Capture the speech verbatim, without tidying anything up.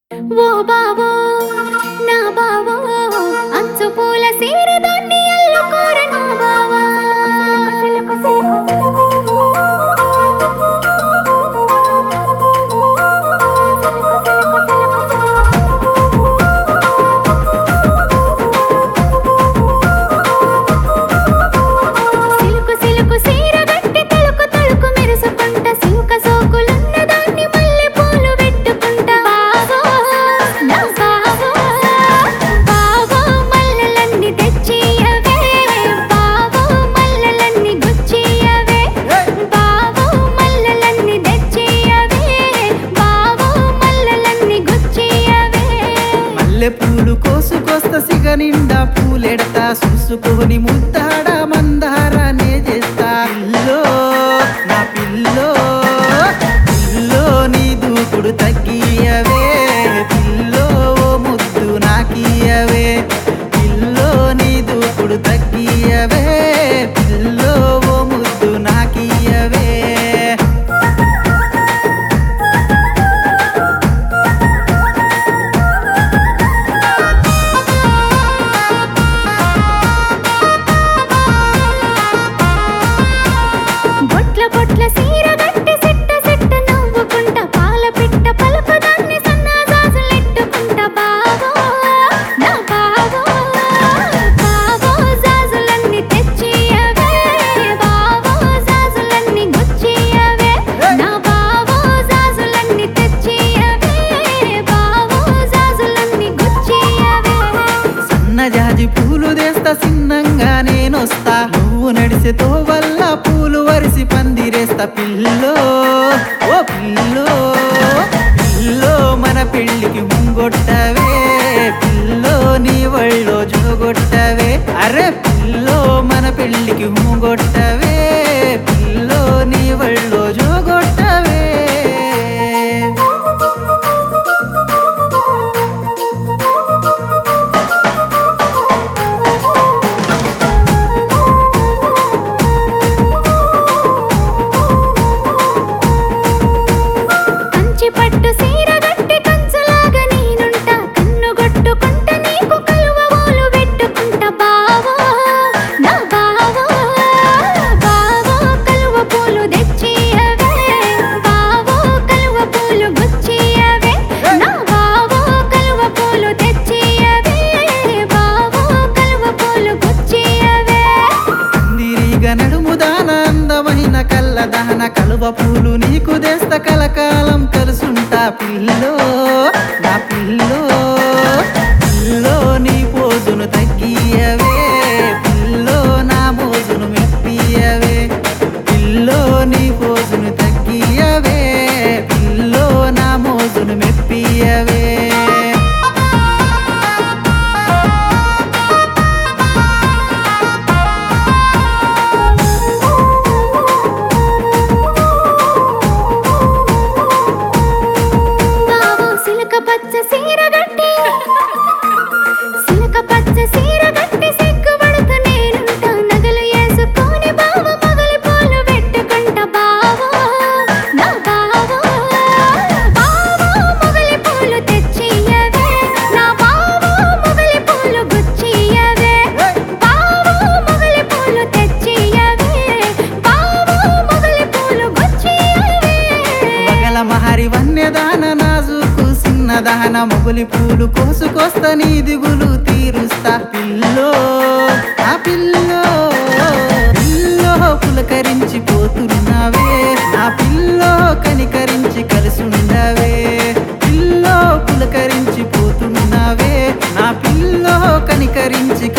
ఓ బావో నా బావో అంచు పూల సీరదాన్ని అల్లుకోరను బావా సిలుకు సిలుకు సీర గట్టి తలుకు తలుకు మెరుసుకుంట సింక సోకులున్న దాన్ని మల్లె పూలు పెట్టుకుంటా బావో నా బావో బావో మల్లెలన్నీ తెచ్చియవే బావో మల్లెలన్నీ గుచ్చియవే బావో మల్లెలన్నీ తెచ్చియవే బావో మల్లెలన్నీ గుచ్చియవే మల్లె పూలు కోసుకొస్తా సిగ నిండా పూలెడతా చూసుకొని ముద్దాడ మందారానే చేస్తా పిల్లో నా పిల్లో పిల్లో నీ దూకుడు తగ్గియవే పిల్లో ఓ ముద్దు నాకియవే పిల్లో నీ దూకుడు తగ్గియవే పిల్లో ఓ ముద్దు నాకియవే బొట్ల బొట్ల సీర గట్టి సిట్ట సిట్ట నవ్వుకుంటా పాల పిట్ట పలుకుదాన్ని సన్నాజాజులెట్టుకుంటా బావో నా బావో బావో జాజులన్నీ తెచ్చియవే బావో జాజులన్నీ గుచ్చియవే నా బావో జాజులన్నీ తెచ్చియవే బావో జాజులన్నీ గుచ్చియవే సన్నజాజి పూలు తెస్తా సిన్నంగా నేనొస్తా నువ్వు నడిసే తోవల్ల పూలు వరిసి పందిరేస్తా పిల్లో ఓ పిల్లో పిల్లో మన పెళ్ళికి ముంగొట్టవే పిల్లో నీ వళ్ళో జోగొట్టవే అరే పిల్లో మన పెళ్ళికి ముంగొట్టవే పిల్లో నీ వళ్ళో జోగొట్టవే కంచి పట్టు సీర గట్టి కంచులాగా నేనుంటా కన్ను కొట్టుకుంటా నీకు కలువ ఊలు పెట్టుకుంటా బావో నా బావో బావో కలువ పూలు తెచ్చియవే బావో కలువ పూలు గుచ్చియవే నా బావో కలువ పూలు తెచ్చియవే బావో కలువ పూలు గుచ్చియవే తిరిగ నడుముదాన అందమైన కళ్ళదాన కలువ పూలు నీకు దేస్త కలకాలం కలుసుంటా పిల్లో నా పిల్లో పిల్లో నీ పోజును తగ్గియవే పిల్లో నా మోజును మెప్పియవే పిల్లో నీ పోజును తగ్గియవే పిల్లో నా మోజును మెప్పియవే బావో సిలక పచ్చ సీర గట్టి సిలక పచ్చ సీర గట్టి సిగ్గుపడుతూ నేనుంటా నగలు వేసుకొని బావ మొగలి పూలు పెట్టుకుంటా బావో నా బావో బావో మొగలి పూలు తెచ్చియవే నా బావో మొగలి పూలు గుచ్చియవే బావో మొగలి పూలు తెచ్చియవే బావో మొగలి పూలు గుచ్చియవే వగల మహరి వన్యదాన నాజుకు సిన్నదాన మొగులి పూలు కోసుకొస్తా నీ దిగులు తీరుస్తా పిల్లో ఆ పిల్లో పిల్లో పులకరించి పోతున్నావే నా పిల్లో కనికరించి కలిసుండవే పిల్లో పులకరించి పోతున్నావే నా పిల్లో కనికరించి